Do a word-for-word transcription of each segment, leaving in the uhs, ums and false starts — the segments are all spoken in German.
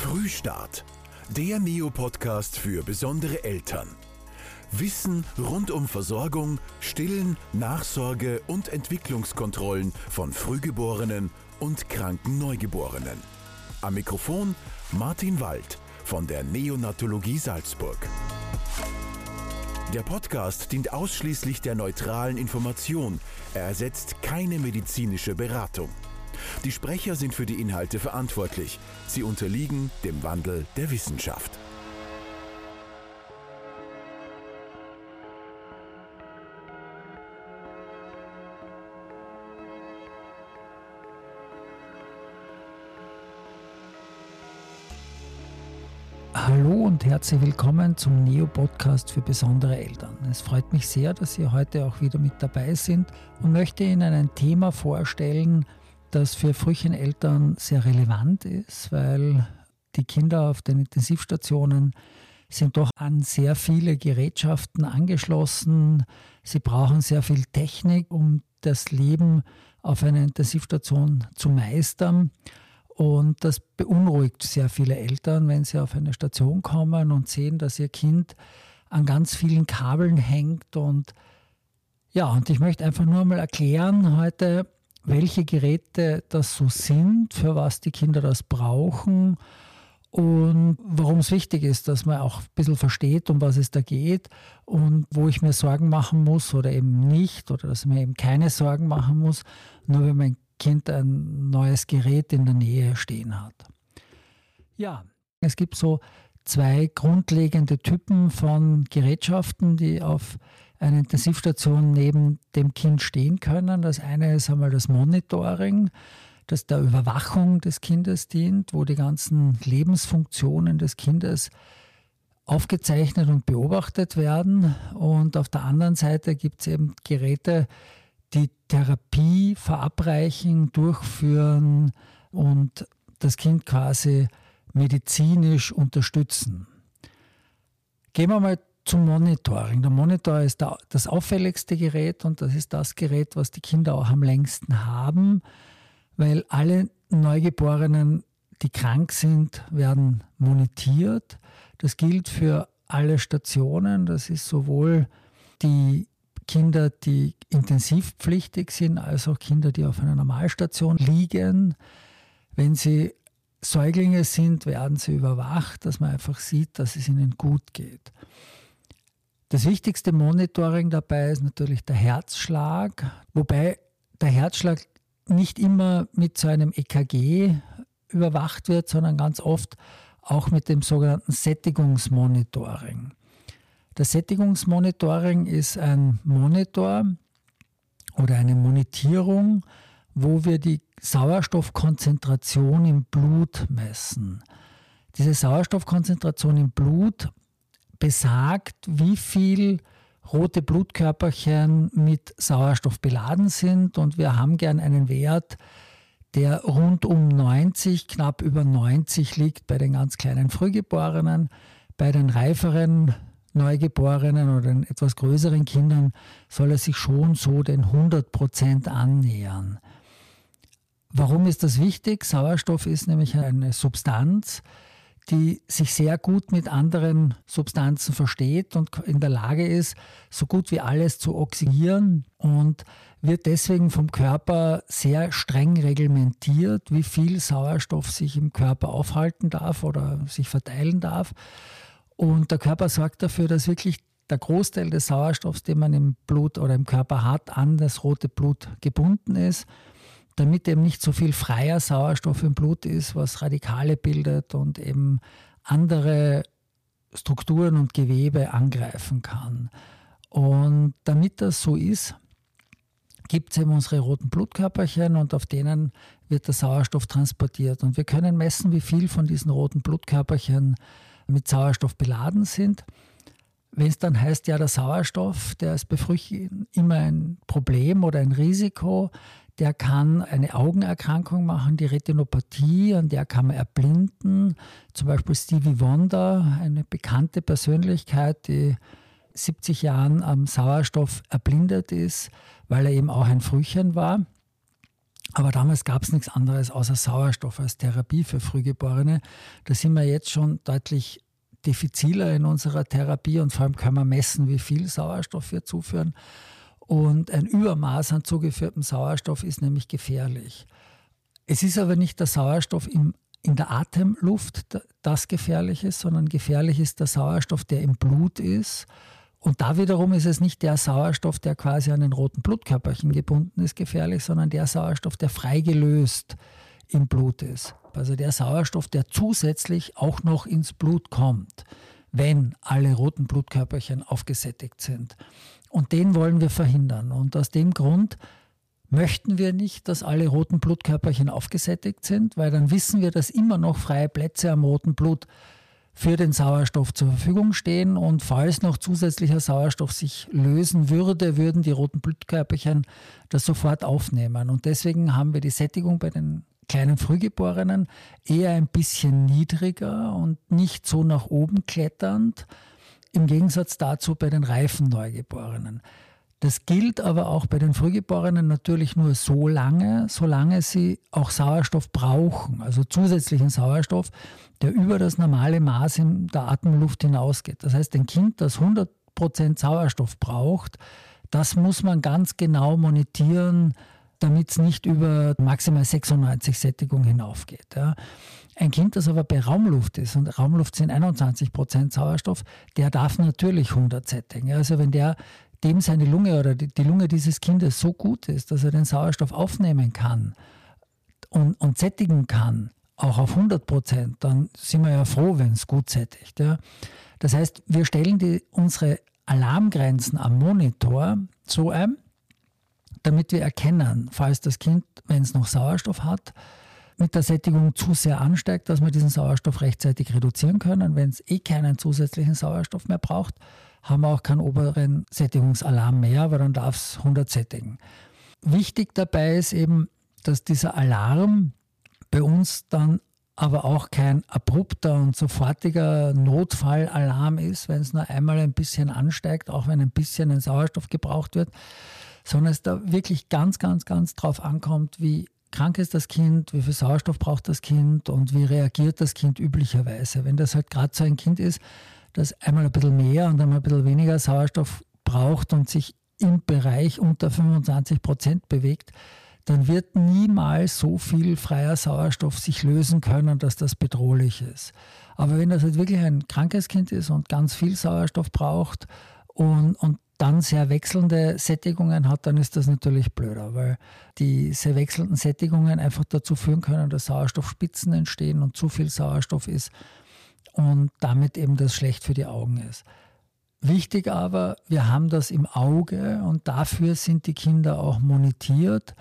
Frühstart, der Neo-Podcast für besondere Eltern. Wissen rund um Versorgung, Stillen, Nachsorge und Entwicklungskontrollen von Frühgeborenen und kranken Neugeborenen. Am Mikrofon Martin Wald von der Neonatologie Salzburg. Der Podcast dient ausschließlich der neutralen Information. Er ersetzt keine medizinische Beratung. Die Sprecher sind für die Inhalte verantwortlich. Sie unterliegen dem Wandel der Wissenschaft. Hallo und herzlich willkommen zum Neo-Podcast für besondere Eltern. Es freut mich sehr, dass Sie heute auch wieder mit dabei sind und möchte Ihnen ein Thema vorstellen, das für Frühcheneltern sehr relevant ist, weil die Kinder auf den Intensivstationen sind doch an sehr viele Gerätschaften angeschlossen. Sie brauchen sehr viel Technik, um das Leben auf einer Intensivstation zu meistern. Und das beunruhigt sehr viele Eltern, wenn sie auf eine Station kommen und sehen, dass ihr Kind an ganz vielen Kabeln hängt. Und ja, und ich möchte einfach nur mal erklären heute, welche Geräte das so sind, für was die Kinder das brauchen und warum es wichtig ist, dass man auch ein bisschen versteht, um was es da geht und wo ich mir Sorgen machen muss oder eben nicht oder dass ich mir eben keine Sorgen machen muss, nur wenn mein Kind ein neues Gerät in der Nähe stehen hat. Ja, es gibt so zwei grundlegende Typen von Gerätschaften, die auf einer Intensivstation neben dem Kind stehen können. Das eine ist einmal das Monitoring, das der Überwachung des Kindes dient, wo die ganzen Lebensfunktionen des Kindes aufgezeichnet und beobachtet werden. Und auf der anderen Seite gibt es eben Geräte, die Therapie verabreichen, durchführen und das Kind quasi medizinisch unterstützen. Gehen wir mal zum Monitoring. Der Monitor ist das auffälligste Gerät und das ist das Gerät, was die Kinder auch am längsten haben, weil alle Neugeborenen, die krank sind, werden monitiert. Das gilt für alle Stationen. Das ist sowohl die Kinder, die intensivpflichtig sind, als auch Kinder, die auf einer Normalstation liegen. Wenn sie Säuglinge sind, werden sie überwacht, dass man einfach sieht, dass es ihnen gut geht. Das wichtigste Monitoring dabei ist natürlich der Herzschlag, wobei der Herzschlag nicht immer mit so einem E K G überwacht wird, sondern ganz oft auch mit dem sogenannten Sättigungsmonitoring. Das Sättigungsmonitoring ist ein Monitor oder eine Monitierung, wo wir die Sauerstoffkonzentration im Blut messen. Diese Sauerstoffkonzentration im Blut besagt, wie viel rote Blutkörperchen mit Sauerstoff beladen sind. Und wir haben gern einen Wert, der rund um neunzig, knapp über neunzig liegt bei den ganz kleinen Frühgeborenen. Bei den reiferen Neugeborenen oder den etwas größeren Kindern soll er sich schon so den hundert Prozent annähern. Warum ist das wichtig? Sauerstoff ist nämlich eine Substanz, die sich sehr gut mit anderen Substanzen versteht und in der Lage ist, so gut wie alles zu oxidieren und wird deswegen vom Körper sehr streng reglementiert, wie viel Sauerstoff sich im Körper aufhalten darf oder sich verteilen darf. Und der Körper sorgt dafür, dass wirklich der Großteil des Sauerstoffs, den man im Blut oder im Körper hat, an das rote Blut gebunden ist, damit eben nicht so viel freier Sauerstoff im Blut ist, was Radikale bildet und eben andere Strukturen und Gewebe angreifen kann. Und damit das so ist, gibt es eben unsere roten Blutkörperchen und auf denen wird der Sauerstoff transportiert. Und wir können messen, wie viel von diesen roten Blutkörperchen mit Sauerstoff beladen sind. Wenn es dann heißt, ja, der Sauerstoff, der ist bei Frühchen immer ein Problem oder ein Risiko, der kann eine Augenerkrankung machen, die Retinopathie, an der kann man erblinden. Zum Beispiel Stevie Wonder, eine bekannte Persönlichkeit, die siebzig Jahren am Sauerstoff erblindet ist, weil er eben auch ein Frühchen war. Aber damals gab es nichts anderes außer Sauerstoff als Therapie für Frühgeborene. Da sind wir jetzt schon deutlich diffiziler in unserer Therapie und vor allem können wir messen, wie viel Sauerstoff wir zuführen. Und ein Übermaß an zugeführtem Sauerstoff ist nämlich gefährlich. Es ist aber nicht der Sauerstoff im, in der Atemluft, das gefährlich ist, sondern gefährlich ist der Sauerstoff, der im Blut ist. Und da wiederum ist es nicht der Sauerstoff, der quasi an den roten Blutkörperchen gebunden ist, gefährlich, sondern der Sauerstoff, der freigelöst im Blut ist. Also der Sauerstoff, der zusätzlich auch noch ins Blut kommt, wenn alle roten Blutkörperchen aufgesättigt sind. Und den wollen wir verhindern. Und aus dem Grund möchten wir nicht, dass alle roten Blutkörperchen aufgesättigt sind, weil dann wissen wir, dass immer noch freie Plätze am roten Blut für den Sauerstoff zur Verfügung stehen. Und falls noch zusätzlicher Sauerstoff sich lösen würde, würden die roten Blutkörperchen das sofort aufnehmen. Und deswegen haben wir die Sättigung bei den kleinen Frühgeborenen eher ein bisschen niedriger und nicht so nach oben kletternd, im Gegensatz dazu bei den reifen Neugeborenen. Das gilt aber auch bei den Frühgeborenen natürlich nur so lange, solange sie auch Sauerstoff brauchen, also zusätzlichen Sauerstoff, der über das normale Maß in der Atemluft hinausgeht. Das heißt, ein Kind, das hundert Prozent Sauerstoff braucht, das muss man ganz genau monitieren, damit es nicht über maximal sechsundneunzig Sättigung hinaufgeht. Ja. Ein Kind, das aber bei Raumluft ist, und Raumluft sind einundzwanzig Prozent Sauerstoff, der darf natürlich hundert sättigen. Also wenn der, dem seine Lunge oder die, die Lunge dieses Kindes so gut ist, dass er den Sauerstoff aufnehmen kann und, und sättigen kann, auch auf hundert Prozent, dann sind wir ja froh, wenn es gut sättigt. Ja. Das heißt, wir stellen die, unsere Alarmgrenzen am Monitor so ein, damit wir erkennen, falls das Kind, wenn es noch Sauerstoff hat, mit der Sättigung zu sehr ansteigt, dass wir diesen Sauerstoff rechtzeitig reduzieren können. Wenn es eh keinen zusätzlichen Sauerstoff mehr braucht, haben wir auch keinen oberen Sättigungsalarm mehr, aber dann darf es hundert sättigen. Wichtig dabei ist eben, dass dieser Alarm bei uns dann aber auch kein abrupter und sofortiger Notfallalarm ist, wenn es nur einmal ein bisschen ansteigt, auch wenn ein bisschen ein Sauerstoff gebraucht wird, sondern es da wirklich ganz, ganz, ganz drauf ankommt, wie krank ist das Kind, wie viel Sauerstoff braucht das Kind und wie reagiert das Kind üblicherweise. Wenn das halt gerade so ein Kind ist, das einmal ein bisschen mehr und einmal ein bisschen weniger Sauerstoff braucht und sich im Bereich unter fünfundzwanzig Prozent bewegt, dann wird niemals so viel freier Sauerstoff sich lösen können, dass das bedrohlich ist. Aber wenn das halt wirklich ein krankes Kind ist und ganz viel Sauerstoff braucht und, und dann sehr wechselnde Sättigungen hat, dann ist das natürlich blöder, weil die sehr wechselnden Sättigungen einfach dazu führen können, dass Sauerstoffspitzen entstehen und zu viel Sauerstoff ist und damit eben das schlecht für die Augen ist. Wichtig aber, wir haben das im Auge und dafür sind die Kinder auch monitiert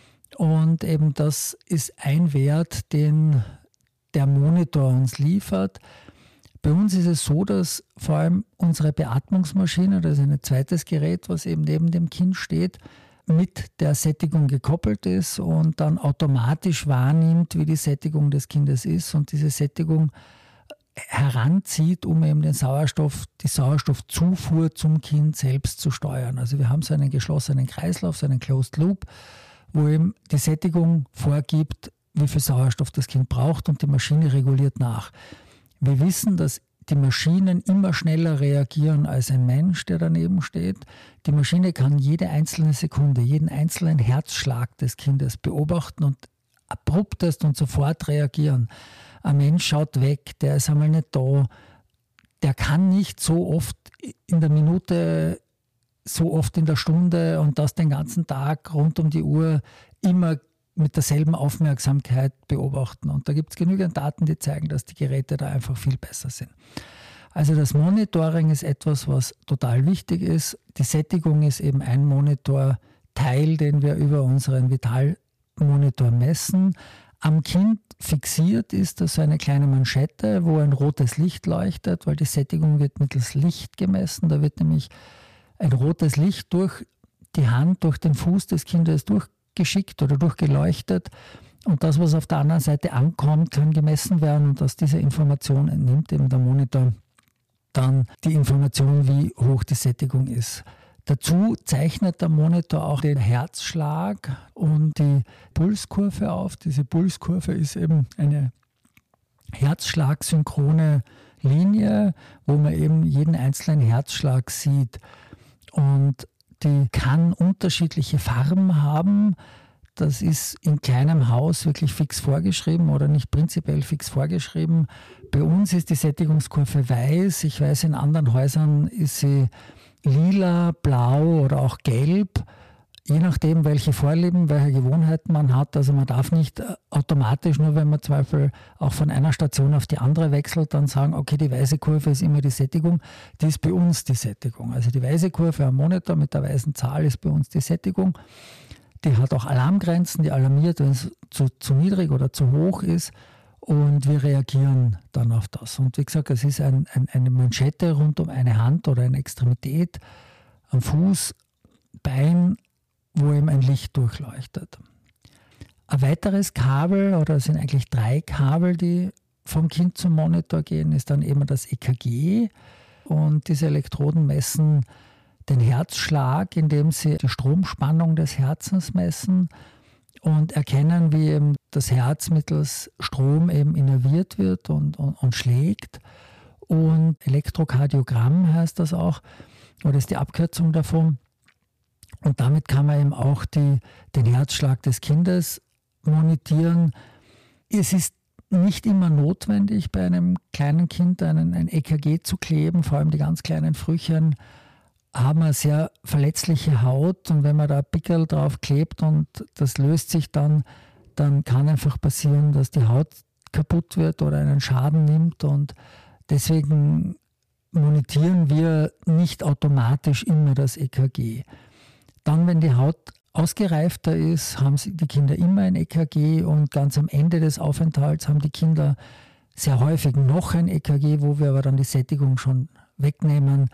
und eben das ist ein Wert, den der Monitor uns liefert. Bei uns ist es so, dass vor allem unsere Beatmungsmaschine, das ist ein zweites Gerät, was eben neben dem Kind steht, mit der Sättigung gekoppelt ist und dann automatisch wahrnimmt, wie die Sättigung des Kindes ist und diese Sättigung heranzieht, um eben den Sauerstoff, die Sauerstoffzufuhr zum Kind selbst zu steuern. Also wir haben so einen geschlossenen Kreislauf, so einen Closed Loop, wo eben die Sättigung vorgibt, wie viel Sauerstoff das Kind braucht und die Maschine reguliert nach. Wir wissen, dass die Maschinen immer schneller reagieren als ein Mensch, der daneben steht. Die Maschine kann jede einzelne Sekunde, jeden einzelnen Herzschlag des Kindes beobachten und abruptest und sofort reagieren. Ein Mensch schaut weg, der ist einmal nicht da. Der kann nicht so oft in der Minute, so oft in der Stunde und das den ganzen Tag rund um die Uhr immer mit derselben Aufmerksamkeit beobachten. Und da gibt es genügend Daten, die zeigen, dass die Geräte da einfach viel besser sind. Also das Monitoring ist etwas, was total wichtig ist. Die Sättigung ist eben ein Monitorteil, den wir über unseren Vitalmonitor messen. Am Kind fixiert ist das so eine kleine Manschette, wo ein rotes Licht leuchtet, weil die Sättigung wird mittels Licht gemessen. Da wird nämlich ein rotes Licht durch die Hand, durch den Fuß des Kindes durchgeschickt oder durchgeleuchtet. Und das, was auf der anderen Seite ankommt, kann gemessen werden. Und aus dieser Information entnimmt eben der Monitor dann die Information, wie hoch die Sättigung ist. Dazu zeichnet der Monitor auch den Herzschlag und die Pulskurve auf. Diese Pulskurve ist eben eine herzschlagsynchrone Linie, wo man eben jeden einzelnen Herzschlag sieht. Und die kann unterschiedliche Farben haben. Das ist in kleinem Haus wirklich fix vorgeschrieben oder nicht prinzipiell fix vorgeschrieben. Bei uns ist die Sättigungskurve weiß. Ich weiß, in anderen Häusern ist sie lila, blau oder auch gelb. Je nachdem, welche Vorlieben, welche Gewohnheiten man hat. Also man darf nicht automatisch, nur wenn man zum Beispiel auch von einer Station auf die andere wechselt, dann sagen, okay, die weiße Kurve ist immer die Sättigung. Die ist bei uns die Sättigung. Also die weiße Kurve am Monitor mit der weißen Zahl ist bei uns die Sättigung. Die hat auch Alarmgrenzen, die alarmiert, wenn es zu, zu niedrig oder zu hoch ist. Und wir reagieren dann auf das. Und wie gesagt, es ist ein, ein, eine Manschette rund um eine Hand oder eine Extremität, am Fuß, Bein, wo eben ein Licht durchleuchtet. Ein weiteres Kabel, oder es sind eigentlich drei Kabel, die vom Kind zum Monitor gehen, ist dann eben das E K G. Und diese Elektroden messen den Herzschlag, indem sie die Stromspannung des Herzens messen und erkennen, wie eben das Herz mittels Strom eben innerviert wird und, und, und schlägt. Und Elektrokardiogramm heißt das auch, oder ist die Abkürzung davon. Und damit kann man eben auch die, den Herzschlag des Kindes monitieren. Es ist nicht immer notwendig, bei einem kleinen Kind einen, ein E K G zu kleben, vor allem die ganz kleinen Frühchen haben eine sehr verletzliche Haut und wenn man da ein Pickel drauf klebt und das löst sich dann, dann kann einfach passieren, dass die Haut kaputt wird oder einen Schaden nimmt und deswegen monitieren wir nicht automatisch immer das E K G. Dann, wenn die Haut ausgereifter ist, haben die Kinder immer ein E K G und ganz am Ende des Aufenthalts haben die Kinder sehr häufig noch ein E K G, wo wir aber dann die Sättigung schon wegnehmen,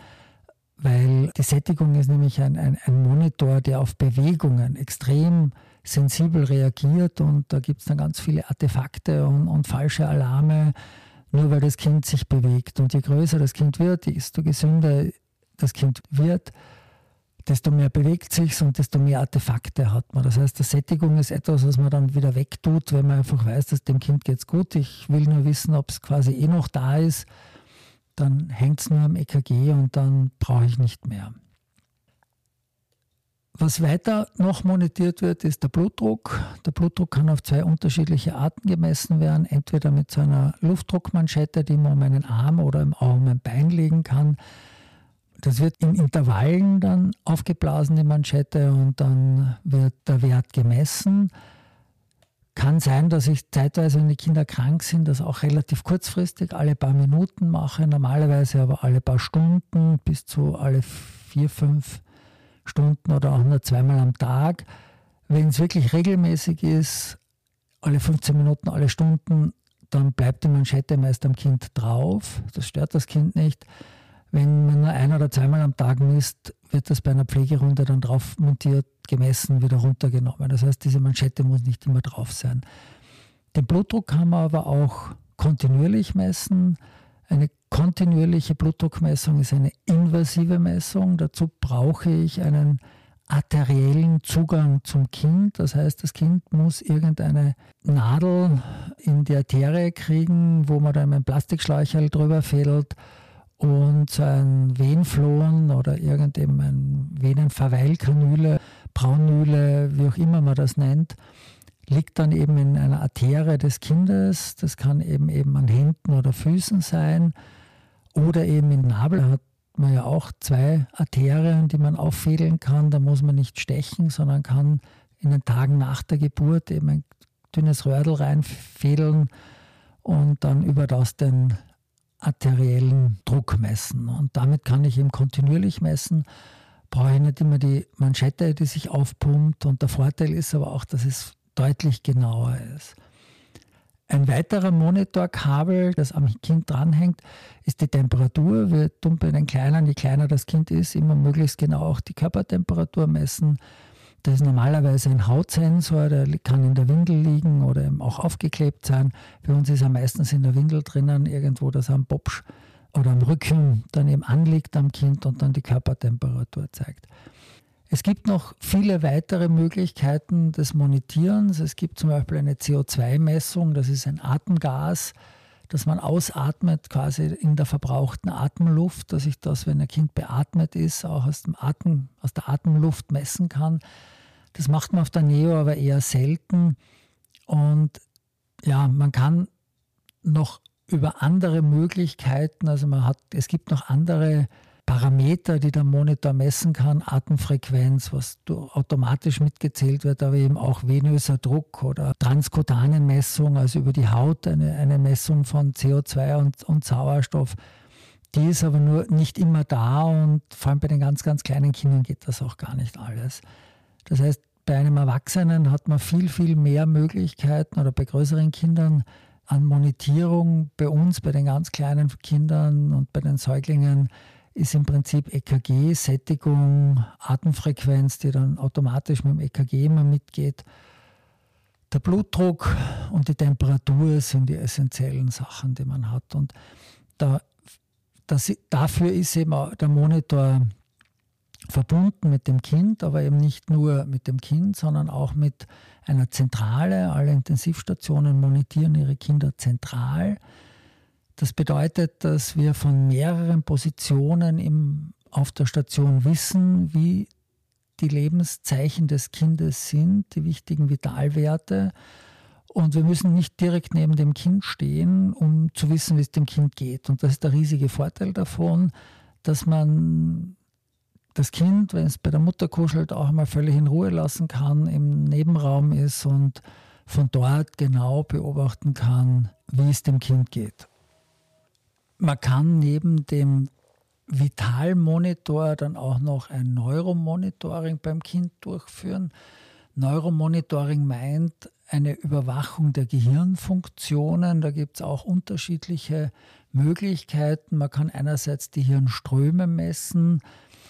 weil die Sättigung ist nämlich ein, ein, ein Monitor, der auf Bewegungen extrem sensibel reagiert und da gibt es dann ganz viele Artefakte und, und falsche Alarme, nur weil das Kind sich bewegt. Und je größer das Kind wird, desto gesünder das Kind wird, desto mehr bewegt sich und desto mehr Artefakte hat man. Das heißt, die Sättigung ist etwas, was man dann wieder wegtut, wenn man einfach weiß, dass dem Kind geht's gut. Ich will nur wissen, ob es quasi eh noch da ist. Dann hängt es nur am E K G und dann brauche ich nicht mehr. Was weiter noch monitiert wird, ist der Blutdruck. Der Blutdruck kann auf zwei unterschiedliche Arten gemessen werden. Entweder mit so einer Luftdruckmanschette, die man um einen Arm oder auch um ein Bein legen kann. Das wird in Intervallen dann aufgeblasen, die Manschette, und dann wird der Wert gemessen. Kann sein, dass ich zeitweise, wenn die Kinder krank sind, das auch relativ kurzfristig, alle paar Minuten mache, normalerweise aber alle paar Stunden bis zu alle vier, fünf Stunden oder auch nur zweimal am Tag. Wenn es wirklich regelmäßig ist, alle fünfzehn Minuten, alle Stunden, dann bleibt die Manschette meist am Kind drauf. Das stört das Kind nicht. Wenn man nur ein- oder zweimal am Tag misst, wird das bei einer Pflegerunde dann drauf montiert, gemessen, wieder runtergenommen. Das heißt, diese Manschette muss nicht immer drauf sein. Den Blutdruck kann man aber auch kontinuierlich messen. Eine kontinuierliche Blutdruckmessung ist eine invasive Messung. Dazu brauche ich einen arteriellen Zugang zum Kind. Das heißt, das Kind muss irgendeine Nadel in die Arterie kriegen, wo man dann einen Plastikschläucherl drüber fädelt. Und so ein Venenflohen oder irgendein Venenverweilkanüle, Braunüle, wie auch immer man das nennt, liegt dann eben in einer Arterie des Kindes. Das kann eben, eben an Händen oder Füßen sein. Oder eben im Nabel hat man ja auch zwei Arterien, die man auffädeln kann. Da muss man nicht stechen, sondern kann in den Tagen nach der Geburt eben ein dünnes Röhrl reinfädeln und dann über das den arteriellen Druck messen. Und damit kann ich eben kontinuierlich messen. Brauche ich nicht immer die Manschette, die sich aufpumpt. Und der Vorteil ist aber auch, dass es deutlich genauer ist. Ein weiterer Monitorkabel, das am Kind dranhängt, ist die Temperatur. Wir tun bei den Kleinen, je kleiner das Kind ist, immer möglichst genau auch die Körpertemperatur messen. Das ist normalerweise ein Hautsensor, der kann in der Windel liegen oder eben auch aufgeklebt sein. Bei uns ist er meistens in der Windel drinnen, irgendwo, dass er am Popsch oder am Rücken dann eben anliegt am Kind und dann die Körpertemperatur zeigt. Es gibt noch viele weitere Möglichkeiten des Monitierens. Es gibt zum Beispiel eine C O zwei Messung, das ist ein Atemgas, das man ausatmet, quasi in der verbrauchten Atemluft, dass ich das, wenn ein Kind beatmet ist, auch aus, dem Atem, aus der Atemluft messen kann. Das macht man auf der Neo aber eher selten. Und ja, man kann noch über andere Möglichkeiten, also man hat, es gibt noch andere Parameter, die der Monitor messen kann, Atemfrequenz, was automatisch mitgezählt wird, aber eben auch venöser Druck oder transkutane Messung, also über die Haut eine, eine Messung von C O zwei und, und Sauerstoff. Die ist aber nur nicht immer da und vor allem bei den ganz, ganz kleinen Kindern geht das auch gar nicht alles. Das heißt, bei einem Erwachsenen hat man viel, viel mehr Möglichkeiten oder bei größeren Kindern an Monitierung. Bei uns, bei den ganz kleinen Kindern und bei den Säuglingen ist im Prinzip E K G, Sättigung, Atemfrequenz, die dann automatisch mit dem E K G immer mitgeht. Der Blutdruck und die Temperatur sind die essentiellen Sachen, die man hat. Und da, das, dafür ist eben auch der Monitor verbunden mit dem Kind, aber eben nicht nur mit dem Kind, sondern auch mit einer Zentrale. Alle Intensivstationen monitieren ihre Kinder zentral. Das bedeutet, dass wir von mehreren Positionen im, auf der Station wissen, wie die Lebenszeichen des Kindes sind, die wichtigen Vitalwerte. Und wir müssen nicht direkt neben dem Kind stehen, um zu wissen, wie es dem Kind geht. Und das ist der riesige Vorteil davon, dass man das Kind, wenn es bei der Mutter kuschelt, auch einmal völlig in Ruhe lassen kann, im Nebenraum ist und von dort genau beobachten kann, wie es dem Kind geht. Man kann neben dem Vitalmonitor dann auch noch ein Neuromonitoring beim Kind durchführen. Neuromonitoring meint eine Überwachung der Gehirnfunktionen. Da gibt es auch unterschiedliche Möglichkeiten. Man kann einerseits die Hirnströme messen,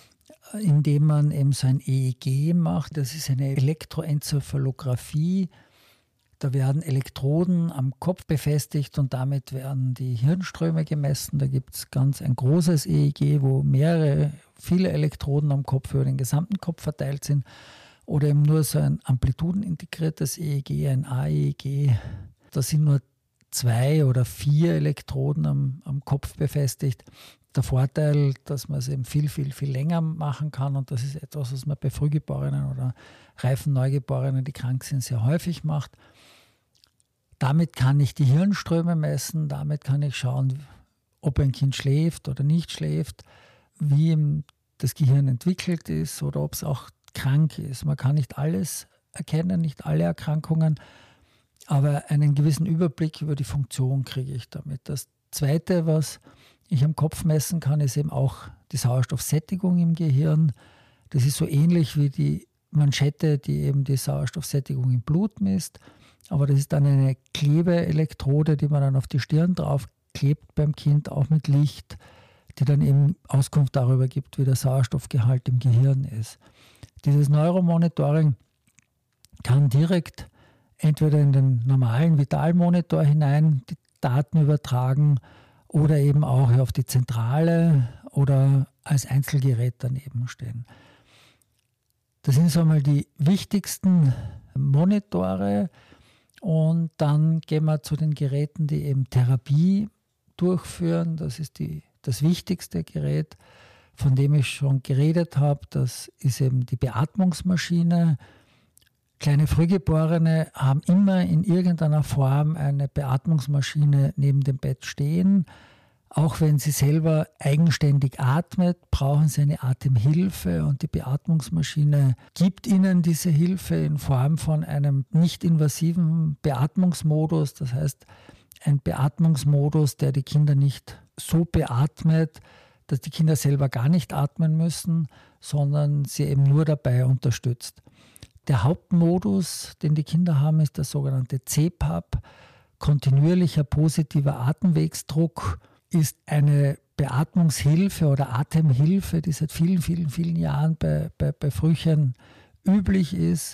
indem man eben so ein E E G macht. Das ist eine Elektroenzephalographie. Da werden Elektroden am Kopf befestigt und damit werden die Hirnströme gemessen. Da gibt es ganz ein großes E E G, wo mehrere, viele Elektroden am Kopf über den gesamten Kopf verteilt sind. Oder eben nur so ein amplitudenintegriertes E E G, ein A E E G. Da sind nur zwei oder vier Elektroden am, am Kopf befestigt. Der Vorteil, dass man es eben viel, viel, viel länger machen kann, und das ist etwas, was man bei Frühgeborenen oder reifen Neugeborenen, die krank sind, sehr häufig macht. Damit kann ich die Hirnströme messen, damit kann ich schauen, ob ein Kind schläft oder nicht schläft, wie das Gehirn entwickelt ist oder ob es auch krank ist. Man kann nicht alles erkennen, nicht alle Erkrankungen, aber einen gewissen Überblick über die Funktion kriege ich damit. Das Zweite, was ich am Kopf messen kann, ist eben auch die Sauerstoffsättigung im Gehirn. Das ist so ähnlich wie die Manschette, die eben die Sauerstoffsättigung im Blut misst. Aber das ist dann eine Klebeelektrode, die man dann auf die Stirn drauf klebt beim Kind, auch mit Licht, die dann eben Auskunft darüber gibt, wie der Sauerstoffgehalt im Gehirn ist. Dieses Neuromonitoring kann direkt entweder in den normalen Vitalmonitor hinein die Daten übertragen oder eben auch auf die Zentrale oder als Einzelgerät daneben stehen. Das sind so einmal die wichtigsten Monitore. Und dann gehen wir zu den Geräten, die eben Therapie durchführen. Das ist die, das wichtigste Gerät, von dem ich schon geredet habe. Das ist eben die Beatmungsmaschine. Kleine Frühgeborene haben immer in irgendeiner Form eine Beatmungsmaschine neben dem Bett stehen. Auch wenn sie selber eigenständig atmet, brauchen sie eine Atemhilfe, und die Beatmungsmaschine gibt ihnen diese Hilfe in Form von einem nicht-invasiven Beatmungsmodus. Das heißt, ein Beatmungsmodus, der die Kinder nicht so beatmet, dass die Kinder selber gar nicht atmen müssen, sondern sie eben nur dabei unterstützt. Der Hauptmodus, den die Kinder haben, ist der sogenannte C PAP, kontinuierlicher positiver Atemwegsdruck. Ist eine Beatmungshilfe oder Atemhilfe, die seit vielen, vielen, vielen Jahren bei, bei, bei Frühchen üblich ist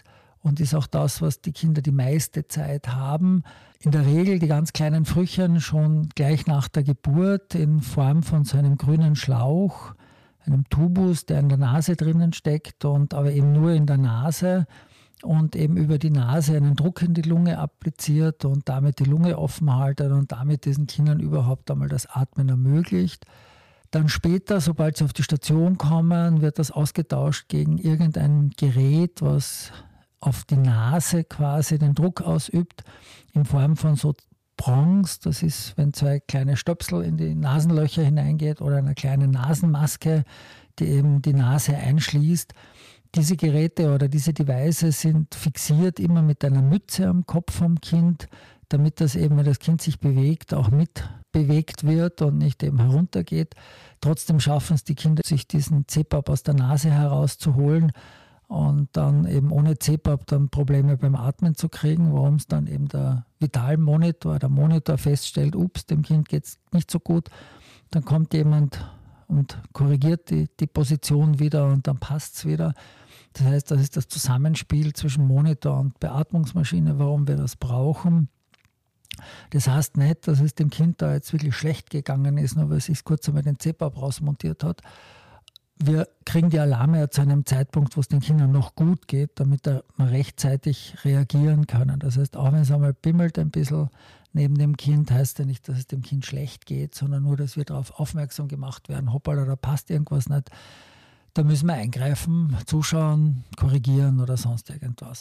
und ist auch das, was die Kinder die meiste Zeit haben. In der Regel die ganz kleinen Frühchen schon gleich nach der Geburt in Form von so einem grünen Schlauch, einem Tubus, der in der Nase drinnen steckt, und aber eben nur in der Nase und eben über die Nase einen Druck in die Lunge appliziert und damit die Lunge offen haltet und damit diesen Kindern überhaupt einmal das Atmen ermöglicht. Dann später, sobald sie auf die Station kommen, wird das ausgetauscht gegen irgendein Gerät, was auf die Nase quasi den Druck ausübt, in Form von so Prongs. Das ist, wenn zwei kleine Stöpsel in die Nasenlöcher hineingeht, oder eine kleine Nasenmaske, die eben die Nase einschließt. Diese Geräte oder diese Devices sind fixiert immer mit einer Mütze am Kopf vom Kind, damit das eben, wenn das Kind sich bewegt, auch mit bewegt wird und nicht eben heruntergeht. Trotzdem schaffen es die Kinder, sich diesen C PAP aus der Nase herauszuholen und dann eben ohne C PAP dann Probleme beim Atmen zu kriegen, warum es dann eben der Vitalmonitor, der Monitor feststellt, ups, dem Kind geht es nicht so gut. Dann kommt jemand und korrigiert die, die Position wieder und dann passt es wieder. Das heißt, das ist das Zusammenspiel zwischen Monitor und Beatmungsmaschine, warum wir das brauchen. Das heißt nicht, dass es dem Kind da jetzt wirklich schlecht gegangen ist, nur weil es sich kurz einmal den C PAP rausmontiert hat. Wir kriegen die Alarme ja zu einem Zeitpunkt, wo es den Kindern noch gut geht, damit wir rechtzeitig reagieren können. Das heißt, auch wenn es einmal bimmelt ein bisschen neben dem Kind, heißt ja nicht, dass es dem Kind schlecht geht, sondern nur, dass wir darauf aufmerksam gemacht werden, hoppala, da passt irgendwas nicht. Da müssen wir eingreifen, zuschauen, korrigieren oder sonst irgendwas.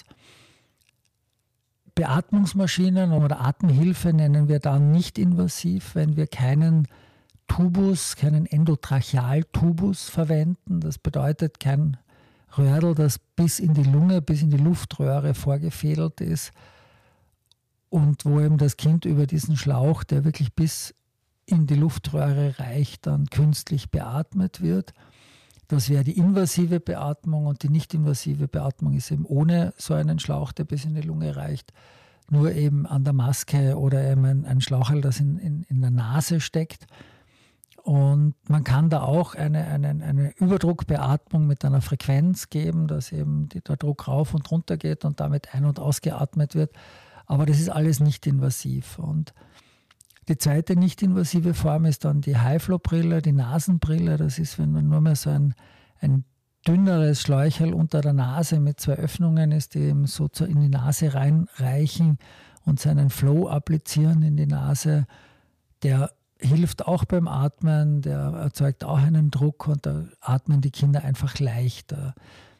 Beatmungsmaschinen oder Atemhilfe nennen wir dann nicht invasiv, wenn wir keinen Tubus, keinen Endotrachealtubus verwenden. Das bedeutet kein Röhrl, das bis in die Lunge, bis in die Luftröhre vorgefädelt ist und wo eben das Kind über diesen Schlauch, der wirklich bis in die Luftröhre reicht, dann künstlich beatmet wird. Das wäre die invasive Beatmung, und die nicht-invasive Beatmung ist eben ohne so einen Schlauch, der bis in die Lunge reicht, nur eben an der Maske oder eben ein, ein Schlaucherl, das in, in, in der Nase steckt. Und man kann da auch eine, eine, eine Überdruckbeatmung mit einer Frequenz geben, dass eben die, der Druck rauf und runter geht und damit ein- und ausgeatmet wird. Aber das ist alles nicht invasiv. Und die zweite nicht-invasive Form ist dann die High-Flow-Brille, die Nasenbrille. Das ist, wenn man nur mehr so ein, ein dünneres Schläucherl unter der Nase mit zwei Öffnungen ist, die eben so in die Nase reinreichen und seinen Flow applizieren in die Nase. Der hilft auch beim Atmen, der erzeugt auch einen Druck und da atmen die Kinder einfach leichter.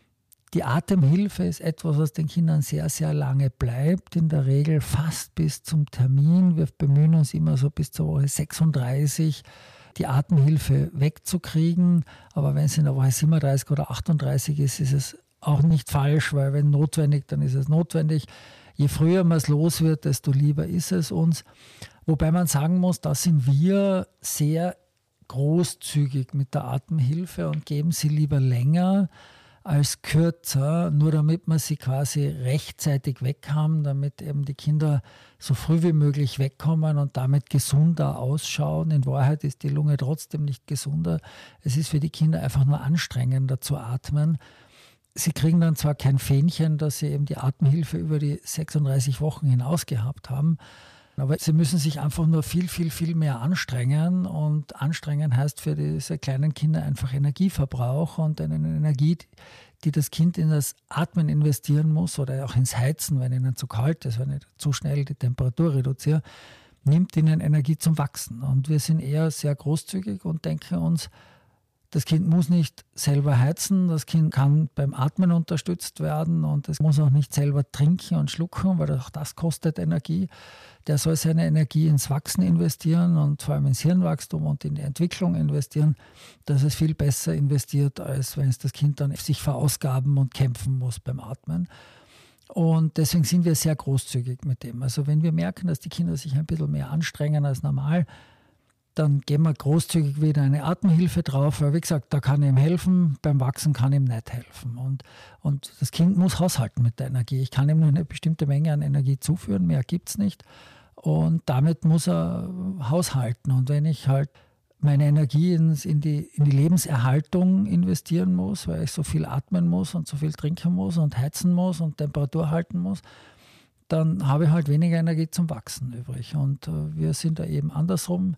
Die Atemhilfe ist etwas, was den Kindern sehr, sehr lange bleibt, in der Regel fast bis zum Termin. Wir bemühen uns immer so bis zur Woche sechsunddreißig, die Atemhilfe wegzukriegen. Aber wenn es in der Woche siebenunddreißig oder achtunddreißig ist, ist es auch nicht falsch, weil wenn notwendig, dann ist es notwendig. Je früher man es los wird, desto lieber ist es uns. Wobei man sagen muss, da sind wir sehr großzügig mit der Atemhilfe und geben sie lieber länger als kürzer, nur damit wir sie quasi rechtzeitig weg haben, damit eben die Kinder so früh wie möglich wegkommen und damit gesunder ausschauen. In Wahrheit ist die Lunge trotzdem nicht gesunder. Es ist für die Kinder einfach nur anstrengender zu atmen. Sie kriegen dann zwar kein Fähnchen, dass sie eben die Atemhilfe über die sechsunddreißig Wochen hinaus gehabt haben, aber sie müssen sich einfach nur viel, viel, viel mehr anstrengen. Und anstrengen heißt für diese kleinen Kinder einfach Energieverbrauch und eine Energie, die das Kind in das Atmen investieren muss oder auch ins Heizen, wenn ihnen zu kalt ist, wenn ich zu schnell die Temperatur reduziere, nimmt ihnen Energie zum Wachsen. Und wir sind eher sehr großzügig und denken uns, das Kind muss nicht selber heizen, das Kind kann beim Atmen unterstützt werden und es muss auch nicht selber trinken und schlucken, weil auch das kostet Energie. Der soll seine Energie ins Wachsen investieren und vor allem ins Hirnwachstum und in die Entwicklung investieren. Das ist viel besser investiert, als wenn es das Kind dann sich verausgaben und kämpfen muss beim Atmen. Und deswegen sind wir sehr großzügig mit dem. Also wenn wir merken, dass die Kinder sich ein bisschen mehr anstrengen als normal, dann geben wir großzügig wieder eine Atemhilfe drauf, weil wie gesagt, da kann ihm helfen, beim Wachsen kann ihm nicht helfen. Und, und das Kind muss haushalten mit der Energie. Ich kann ihm nur eine bestimmte Menge an Energie zuführen, mehr gibt es nicht. Und damit muss er haushalten. Und wenn ich halt meine Energie ins, in, die, in die Lebenserhaltung investieren muss, weil ich so viel atmen muss und so viel trinken muss und heizen muss und Temperatur halten muss, dann habe ich halt weniger Energie zum Wachsen übrig. Und äh, wir sind da eben andersrum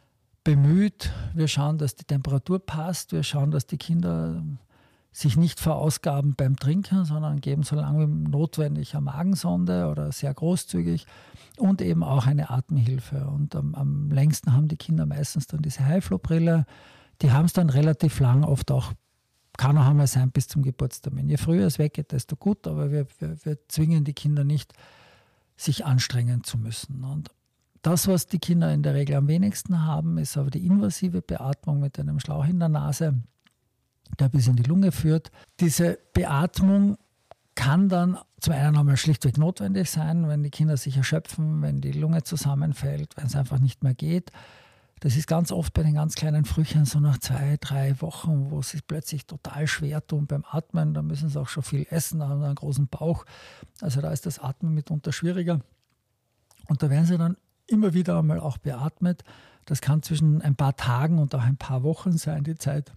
bemüht. Wir schauen, dass die Temperatur passt. Wir schauen, dass die Kinder sich nicht verausgaben beim Trinken, sondern geben so lange wie notwendig eine Magensonde oder sehr großzügig und eben auch eine Atemhilfe. Und am, am längsten haben die Kinder meistens dann diese High-Flow-Brille. Die haben es dann relativ lang, oft auch, kann auch einmal sein, bis zum Geburtstermin. Je früher es weggeht, desto gut, aber wir, wir, wir zwingen die Kinder nicht, sich anstrengen zu müssen. Und das, was die Kinder in der Regel am wenigsten haben, ist aber die invasive Beatmung mit einem Schlauch in der Nase, der bis in die Lunge führt. Diese Beatmung kann dann zum einen einmal schlichtweg notwendig sein, wenn die Kinder sich erschöpfen, wenn die Lunge zusammenfällt, wenn es einfach nicht mehr geht. Das ist ganz oft bei den ganz kleinen Frühchen so nach zwei, drei Wochen, wo sie plötzlich total schwer tun beim Atmen. Da müssen sie auch schon viel essen, haben einen großen Bauch. Also da ist das Atmen mitunter schwieriger. Und da werden sie dann immer wieder einmal auch beatmet. Das kann zwischen ein paar Tagen und auch ein paar Wochen sein, die Zeit,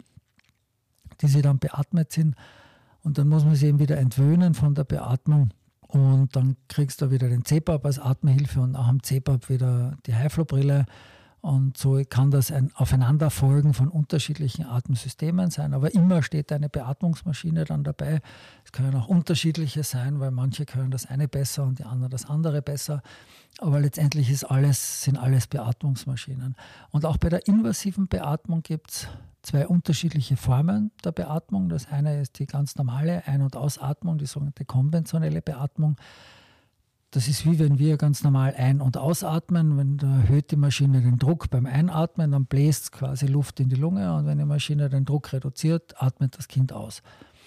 die sie dann beatmet sind. Und dann muss man sie eben wieder entwöhnen von der Beatmung. Und dann kriegst du wieder den C PAP als Atemhilfe und auch am C PAP wieder die High-Flow-Brille. Und so kann das ein Aufeinanderfolgen von unterschiedlichen Atemsystemen sein. Aber immer steht eine Beatmungsmaschine dann dabei. Es können auch unterschiedliche sein, weil manche können das eine besser und die anderen das andere besser. Aber letztendlich ist alles, sind alles Beatmungsmaschinen. Und auch bei der invasiven Beatmung gibt es zwei unterschiedliche Formen der Beatmung. Das eine ist die ganz normale Ein- und Ausatmung, die sogenannte konventionelle Beatmung. Das ist wie wenn wir ganz normal ein- und ausatmen. Wenn da erhöht die Maschine den Druck beim Einatmen, dann bläst quasi Luft in die Lunge und wenn die Maschine den Druck reduziert, atmet das Kind aus.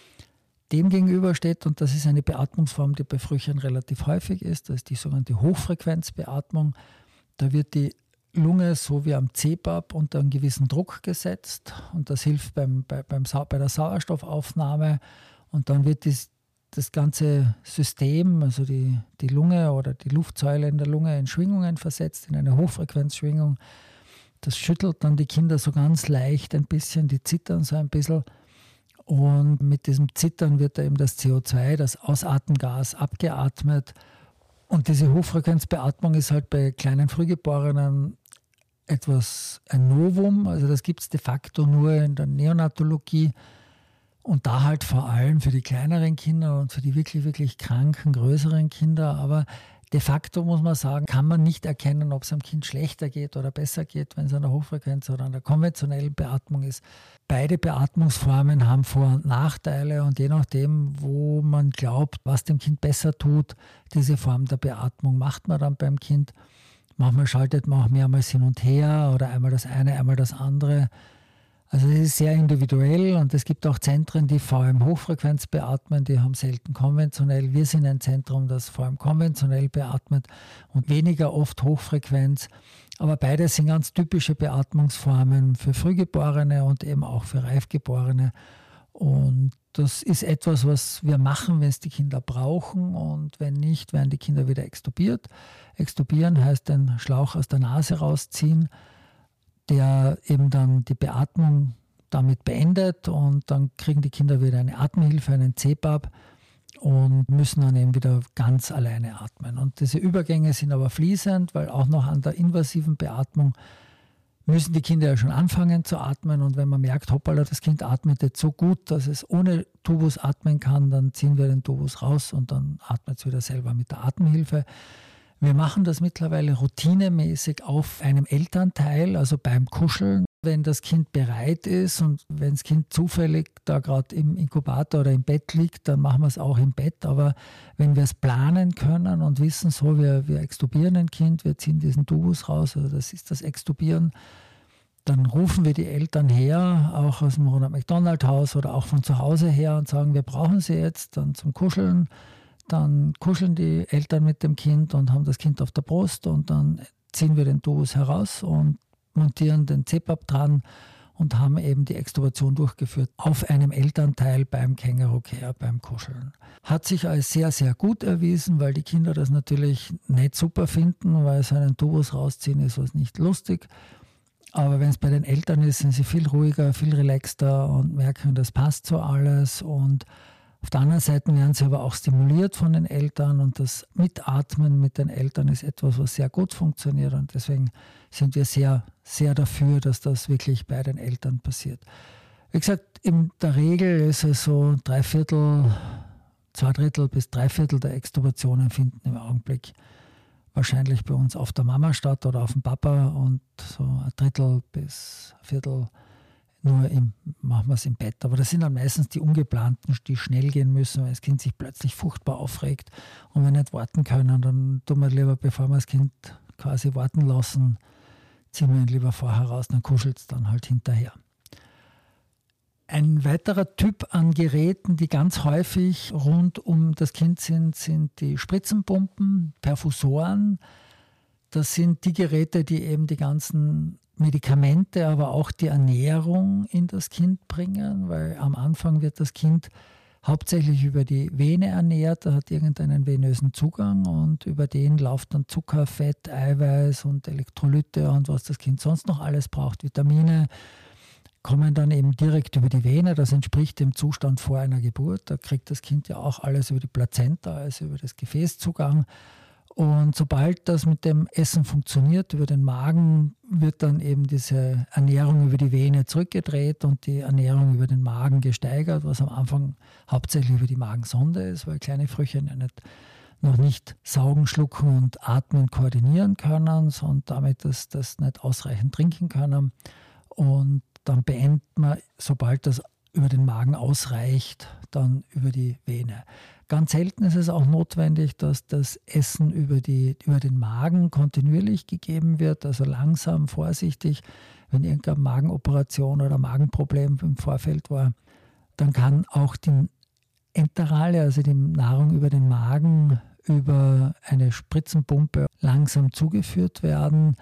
Dem gegenüber steht, und das ist eine Beatmungsform, die bei Frühchen relativ häufig ist, das ist die sogenannte Hochfrequenzbeatmung. Da wird die Lunge so wie am C PAP unter einen gewissen Druck gesetzt und das hilft beim, bei, beim, bei der Sauerstoffaufnahme und dann wird dies, das ganze System, also die, die Lunge oder die Luftsäule in der Lunge in Schwingungen versetzt, in eine Hochfrequenzschwingung. Das schüttelt dann die Kinder so ganz leicht ein bisschen, die zittern so ein bisschen und mit diesem Zittern wird da eben das C O zwei, das Ausatemgas, abgeatmet. Und diese Hochfrequenzbeatmung ist halt bei kleinen Frühgeborenen etwas ein Novum, also das gibt es de facto nur in der Neonatologie und da halt vor allem für die kleineren Kinder und für die wirklich, wirklich kranken, größeren Kinder, aber de facto muss man sagen, kann man nicht erkennen, ob es einem Kind schlechter geht oder besser geht, wenn es an der Hochfrequenz oder an der konventionellen Beatmung ist. Beide Beatmungsformen haben Vor- und Nachteile und je nachdem, wo man glaubt, was dem Kind besser tut, diese Form der Beatmung macht man dann beim Kind. Manchmal schaltet man auch mehrmals hin und her oder einmal das eine, einmal das andere. Also es ist sehr individuell und es gibt auch Zentren, die vor allem Hochfrequenz beatmen, die haben selten konventionell. Wir sind ein Zentrum, das vor allem konventionell beatmet und weniger oft Hochfrequenz. Aber beides sind ganz typische Beatmungsformen für Frühgeborene und eben auch für Reifgeborene. Und das ist etwas, was wir machen, wenn es die Kinder brauchen und wenn nicht, werden die Kinder wieder extubiert. Extubieren heißt den Schlauch aus der Nase rausziehen, der eben dann die Beatmung damit beendet und dann kriegen die Kinder wieder eine Atemhilfe, einen C PAP und müssen dann eben wieder ganz alleine atmen. Und diese Übergänge sind aber fließend, weil auch noch an der invasiven Beatmung müssen die Kinder ja schon anfangen zu atmen und wenn man merkt, hoppala, das Kind atmet jetzt so gut, dass es ohne Tubus atmen kann, dann ziehen wir den Tubus raus und dann atmet es wieder selber mit der Atemhilfe. Wir machen das mittlerweile routinemäßig auf einem Elternteil, also beim Kuscheln. Wenn das Kind bereit ist und wenn das Kind zufällig da gerade im Inkubator oder im Bett liegt, dann machen wir es auch im Bett. Aber wenn wir es planen können und wissen, so, wir, wir extubieren ein Kind, wir ziehen diesen Tubus raus, also das ist das Extubieren, dann rufen wir die Eltern her, auch aus dem Ronald McDonald Haus oder auch von zu Hause her und sagen, wir brauchen sie jetzt dann zum Kuscheln. Dann kuscheln die Eltern mit dem Kind und haben das Kind auf der Brust und dann ziehen wir den Tubus heraus und montieren den C PAP dran und haben eben die Extubation durchgeführt auf einem Elternteil beim Känguru Care, beim Kuscheln. Hat sich als sehr, sehr gut erwiesen, weil die Kinder das natürlich nicht super finden, weil so einen Tubus rausziehen ist was nicht lustig. Aber wenn es bei den Eltern ist, sind sie viel ruhiger, viel relaxter und merken, das passt so alles. Und auf der anderen Seite werden sie aber auch stimuliert von den Eltern und das Mitatmen mit den Eltern ist etwas, was sehr gut funktioniert und deswegen sind wir sehr, sehr dafür, dass das wirklich bei den Eltern passiert. Wie gesagt, in der Regel ist es so drei Viertel, zwei Drittel bis drei Viertel der Extubationen finden im Augenblick wahrscheinlich bei uns auf der Mama statt oder auf dem Papa und so ein Drittel bis ein Viertel nur im, machen wir es im Bett. Aber das sind dann meistens die ungeplanten, die schnell gehen müssen, weil das Kind sich plötzlich furchtbar aufregt und wir nicht warten können. Dann tun wir lieber, bevor wir das Kind quasi warten lassen, ziehen wir ihn lieber vorher raus, dann kuschelt es dann halt hinterher. Ein weiterer Typ an Geräten, die ganz häufig rund um das Kind sind, sind die Spritzenpumpen, Perfusoren. Das sind die Geräte, die eben die ganzen Medikamente, aber auch die Ernährung in das Kind bringen, weil am Anfang wird das Kind hauptsächlich über die Vene ernährt, da hat irgendeinen venösen Zugang und über den läuft dann Zucker, Fett, Eiweiß und Elektrolyte und was das Kind sonst noch alles braucht, Vitamine, kommen dann eben direkt über die Vene, das entspricht dem Zustand vor einer Geburt, da kriegt das Kind ja auch alles über die Plazenta, also über das Gefäßzugang. Und sobald das mit dem Essen funktioniert, über den Magen, wird dann eben diese Ernährung über die Vene zurückgedreht und die Ernährung über den Magen gesteigert, was am Anfang hauptsächlich über die Magensonde ist, weil kleine Frühchen ja nicht, noch nicht saugen, schlucken und atmen koordinieren können und damit das, das nicht ausreichend trinken können. Und dann beendet man, sobald das über den Magen ausreicht, dann über die Vene. Ganz selten ist es auch notwendig, dass das Essen über, die, über den Magen kontinuierlich gegeben wird, also langsam, vorsichtig. Wenn irgendeine Magenoperation oder Magenproblem im Vorfeld war, dann kann auch die Enterale, also die Nahrung über den Magen, über eine Spritzenpumpe langsam zugeführt werden.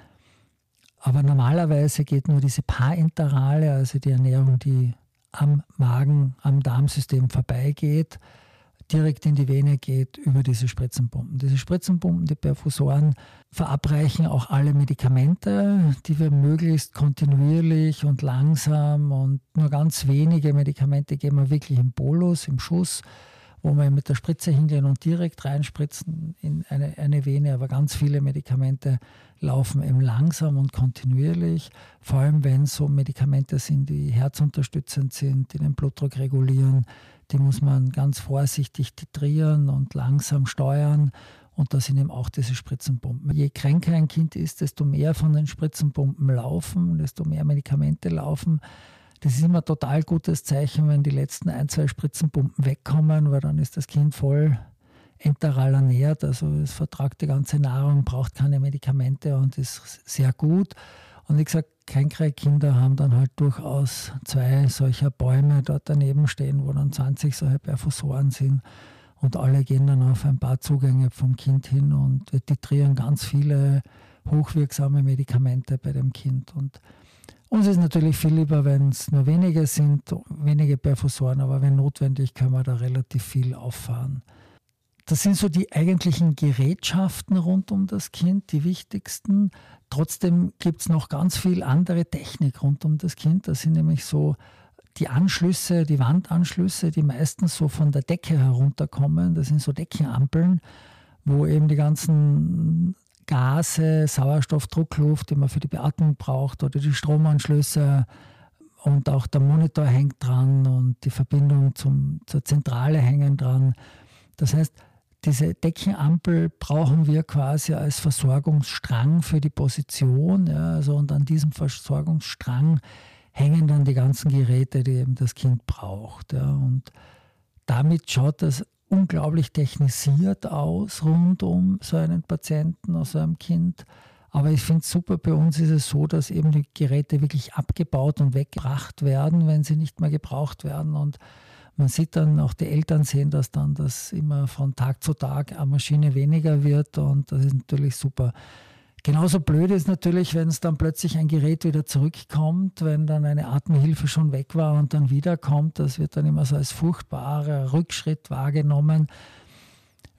Aber normalerweise geht nur diese Parenterale, also die Ernährung, die am Magen, am Darmsystem vorbeigeht, direkt in die Vene geht über diese Spritzenpumpen. Diese Spritzenpumpen, die Perfusoren, verabreichen auch alle Medikamente, die wir möglichst kontinuierlich und langsam und nur ganz wenige Medikamente geben wir wirklich im Bolus, im Schuss, wo wir mit der Spritze hingehen und direkt reinspritzen in eine, eine Vene. Aber ganz viele Medikamente laufen eben langsam und kontinuierlich, vor allem wenn es so Medikamente sind, die herzunterstützend sind, die den Blutdruck regulieren. Die muss man ganz vorsichtig titrieren und langsam steuern. Und da sind eben auch diese Spritzenpumpen. Je kränker ein Kind ist, desto mehr von den Spritzenpumpen laufen, desto mehr Medikamente laufen. Das ist immer ein total gutes Zeichen, wenn die letzten ein, zwei Spritzenpumpen wegkommen, weil dann ist das Kind voll enteral ernährt. Also es vertragt die ganze Nahrung, braucht keine Medikamente und ist sehr gut. Und wie gesagt, kränkere Kinder haben dann halt durchaus zwei solcher Bäume dort daneben stehen, wo dann zwanzig solche Perfusoren sind. Und alle gehen dann auf ein paar Zugänge vom Kind hin und wir titrieren ganz viele hochwirksame Medikamente bei dem Kind. Und uns ist natürlich viel lieber, wenn es nur wenige sind, wenige Perfusoren, aber wenn notwendig, können wir da relativ viel auffahren. Das sind so die eigentlichen Gerätschaften rund um das Kind, die wichtigsten. Trotzdem gibt es noch ganz viel andere Technik rund um das Kind. Das sind nämlich so die Anschlüsse, die Wandanschlüsse, die meistens so von der Decke herunterkommen. Das sind so Deckenampeln, wo eben die ganzen Gase, Sauerstoff, Druckluft, die man für die Beatmung braucht, oder die Stromanschlüsse und auch der Monitor hängt dran und die Verbindung zum, zur Zentrale hängen dran. Das heißt, diese Deckenampel brauchen wir quasi als Versorgungsstrang für die Position. Ja, also und an diesem Versorgungsstrang hängen dann die ganzen Geräte, die eben das Kind braucht. Ja, und damit schaut das unglaublich technisiert aus rund um so einen Patienten oder so ein Kind. Aber ich finde es super, bei uns ist es so, dass eben die Geräte wirklich abgebaut und weggebracht werden, wenn sie nicht mehr gebraucht werden. Und man sieht dann, auch die Eltern sehen das dann, dass immer von Tag zu Tag eine Maschine weniger wird und das ist natürlich super. Genauso blöd ist natürlich, wenn es dann plötzlich ein Gerät wieder zurückkommt, wenn dann eine Atemhilfe schon weg war und dann wiederkommt. Das wird dann immer so als furchtbarer Rückschritt wahrgenommen.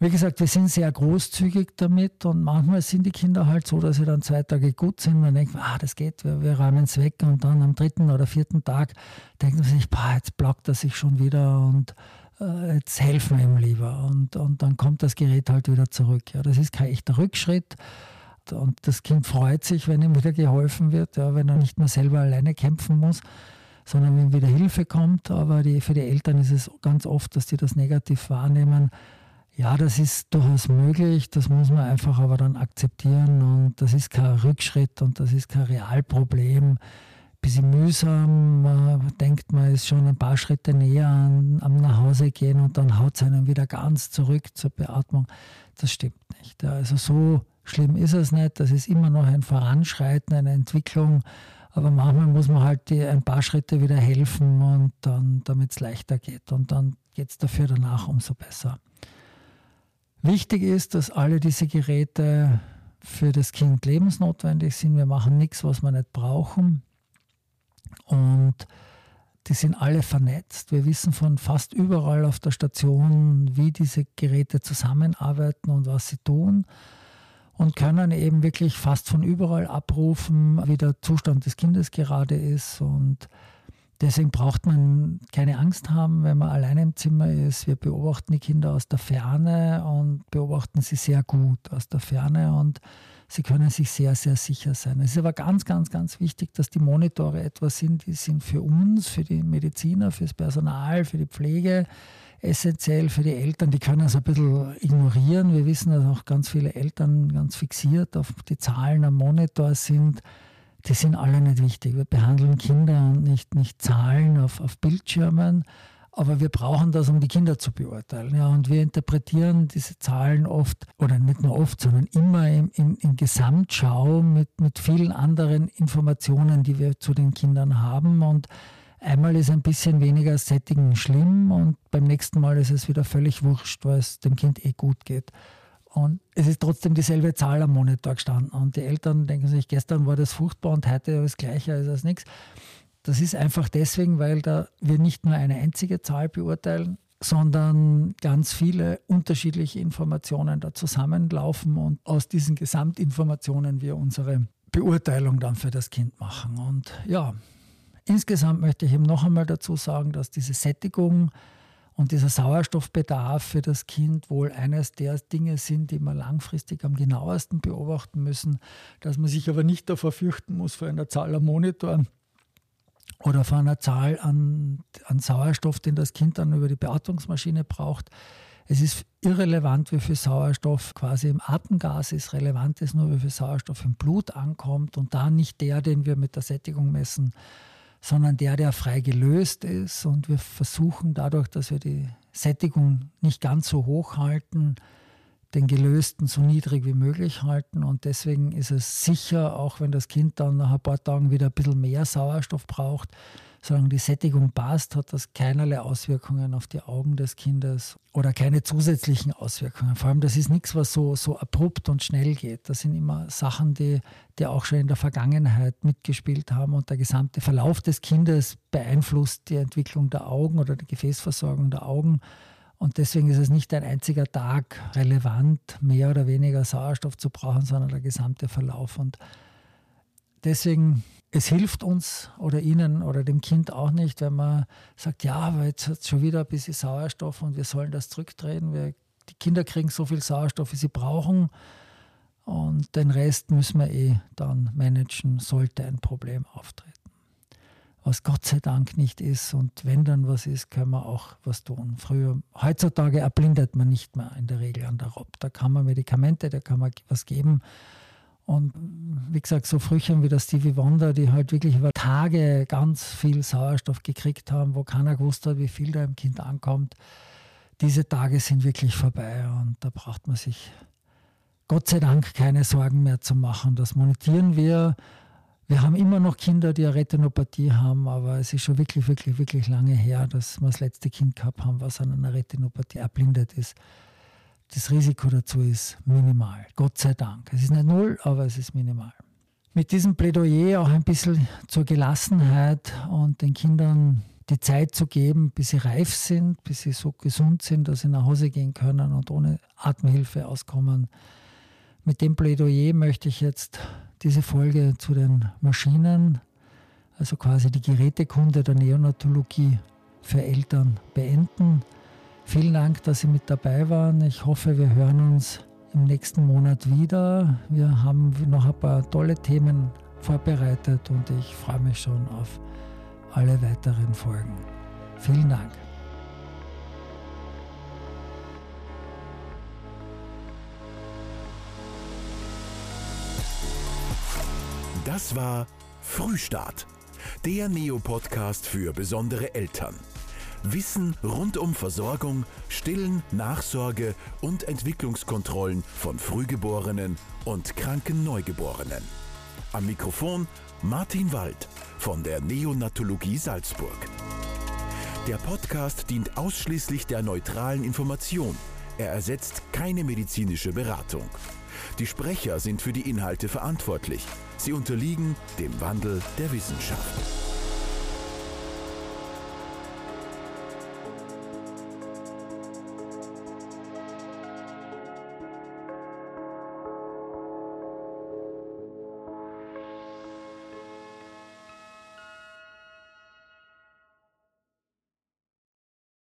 Wie gesagt, wir sind sehr großzügig damit und manchmal sind die Kinder halt so, dass sie dann zwei Tage gut sind. Man denkt, ah, das geht, wir, wir räumen es weg und dann am dritten oder vierten Tag denkt man sich, boah, jetzt blockt er sich schon wieder und äh, jetzt helfen wir ihm lieber. Und, und dann kommt das Gerät halt wieder zurück. Ja, das ist kein echter Rückschritt und das Kind freut sich, wenn ihm wieder geholfen wird, ja, wenn er nicht mehr selber alleine kämpfen muss, sondern wenn wieder Hilfe kommt. Aber die, für die Eltern ist es ganz oft, dass die das negativ wahrnehmen. Ja, das ist durchaus möglich, das muss man einfach aber dann akzeptieren und das ist kein Rückschritt und das ist kein Realproblem. Ein bisschen mühsam, man denkt man ist schon ein paar Schritte näher an, am Nachhause gehen und dann haut es einen wieder ganz zurück zur Beatmung. Das stimmt nicht. Also so schlimm ist es nicht, das ist immer noch ein Voranschreiten, eine Entwicklung, aber manchmal muss man halt die ein paar Schritte wieder helfen und dann, damit es leichter geht und dann geht es dafür danach umso besser. Wichtig ist, dass alle diese Geräte für das Kind lebensnotwendig sind. Wir machen nichts, was wir nicht brauchen. Und die sind alle vernetzt. Wir wissen von fast überall auf der Station, wie diese Geräte zusammenarbeiten und was sie tun. Und können eben wirklich fast von überall abrufen, wie der Zustand des Kindes gerade ist. Und deswegen braucht man keine Angst haben, wenn man alleine im Zimmer ist. Wir beobachten die Kinder aus der Ferne und beobachten sie sehr gut aus der Ferne und sie können sich sehr, sehr sicher sein. Es ist aber ganz, ganz, ganz wichtig, dass die Monitore etwas sind, die sind für uns, für die Mediziner, für das Personal, für die Pflege essentiell, für die Eltern. Die können es ein bisschen ignorieren. Wir wissen, dass auch ganz viele Eltern ganz fixiert auf die Zahlen am Monitor sind. Die sind alle nicht wichtig. Wir behandeln Kinder und nicht, nicht Zahlen auf, auf Bildschirmen, aber wir brauchen das, um die Kinder zu beurteilen. Ja, und wir interpretieren diese Zahlen oft, oder nicht nur oft, sondern immer in, in, in Gesamtschau mit, mit vielen anderen Informationen, die wir zu den Kindern haben. Und einmal ist ein bisschen weniger Sättigen schlimm und beim nächsten Mal ist es wieder völlig wurscht, weil es dem Kind eh gut geht. Und es ist trotzdem dieselbe Zahl am Monitor gestanden. Und die Eltern denken sich, gestern war das furchtbar und heute ist das Gleiche, ist das nichts. Das ist einfach deswegen, weil da wir nicht nur eine einzige Zahl beurteilen, sondern ganz viele unterschiedliche Informationen da zusammenlaufen und aus diesen Gesamtinformationen wir unsere Beurteilung dann für das Kind machen. Und ja, insgesamt möchte ich eben noch einmal dazu sagen, dass diese Sättigung und dieser Sauerstoffbedarf für das Kind wohl eines der Dinge sind, die wir langfristig am genauesten beobachten müssen, dass man sich aber nicht davor fürchten muss, vor einer Zahl am Monitor oder vor einer Zahl an, an Sauerstoff, den das Kind dann über die Beatmungsmaschine braucht. Es ist irrelevant, wie viel Sauerstoff quasi im Atemgas ist. Relevant ist nur, wie viel Sauerstoff im Blut ankommt und da nicht der, den wir mit der Sättigung messen, sondern der, der frei gelöst ist. Und wir versuchen dadurch, dass wir die Sättigung nicht ganz so hoch halten, den Gelösten so niedrig wie möglich halten. Und deswegen ist es sicher, auch wenn das Kind dann nach ein paar Tagen wieder ein bisschen mehr Sauerstoff braucht, solange die Sättigung passt, hat das keinerlei Auswirkungen auf die Augen des Kindes oder keine zusätzlichen Auswirkungen. Vor allem, das ist nichts, was so, so abrupt und schnell geht. Das sind immer Sachen, die, die auch schon in der Vergangenheit mitgespielt haben und der gesamte Verlauf des Kindes beeinflusst die Entwicklung der Augen oder die Gefäßversorgung der Augen. Und deswegen ist es nicht ein einziger Tag relevant, mehr oder weniger Sauerstoff zu brauchen, sondern der gesamte Verlauf. Und deswegen, es hilft uns oder Ihnen oder dem Kind auch nicht, wenn man sagt, ja, aber jetzt hat es schon wieder ein bisschen Sauerstoff und wir sollen das zurückdrehen. Wir, die Kinder kriegen so viel Sauerstoff, wie sie brauchen und den Rest müssen wir eh dann managen, sollte ein Problem auftreten. Was Gott sei Dank nicht ist und wenn dann was ist, können wir auch was tun. Früher, heutzutage erblindet man nicht mehr in der Regel an der R O P. Da kann man Medikamente, da kann man was geben. Und wie gesagt, so Frühchen wie der Stevie Wonder, die halt wirklich über Tage ganz viel Sauerstoff gekriegt haben, wo keiner gewusst hat, wie viel da im Kind ankommt, diese Tage sind wirklich vorbei und da braucht man sich Gott sei Dank keine Sorgen mehr zu machen. Das monitieren wir. Wir haben immer noch Kinder, die eine Retinopathie haben, aber es ist schon wirklich, wirklich, wirklich lange her, dass wir das letzte Kind gehabt haben, was an einer Retinopathie erblindet ist. Das Risiko dazu ist minimal, Gott sei Dank. Es ist nicht null, aber es ist minimal. Mit diesem Plädoyer auch ein bisschen zur Gelassenheit und den Kindern die Zeit zu geben, bis sie reif sind, bis sie so gesund sind, dass sie nach Hause gehen können und ohne Atemhilfe auskommen. Mit dem Plädoyer möchte ich jetzt diese Folge zu den Maschinen, also quasi die Gerätekunde der Neonatologie für Eltern, beenden. Vielen Dank, dass Sie mit dabei waren. Ich hoffe, wir hören uns im nächsten Monat wieder. Wir haben noch ein paar tolle Themen vorbereitet und ich freue mich schon auf alle weiteren Folgen. Vielen Dank. Das war Frühstart, der Neo-Podcast für besondere Eltern. Wissen rund um Versorgung, Stillen, Nachsorge und Entwicklungskontrollen von Frühgeborenen und kranken Neugeborenen. Am Mikrofon Martin Wald von der Neonatologie Salzburg. Der Podcast dient ausschließlich der neutralen Information. Er ersetzt keine medizinische Beratung. Die Sprecher sind für die Inhalte verantwortlich. Sie unterliegen dem Wandel der Wissenschaft.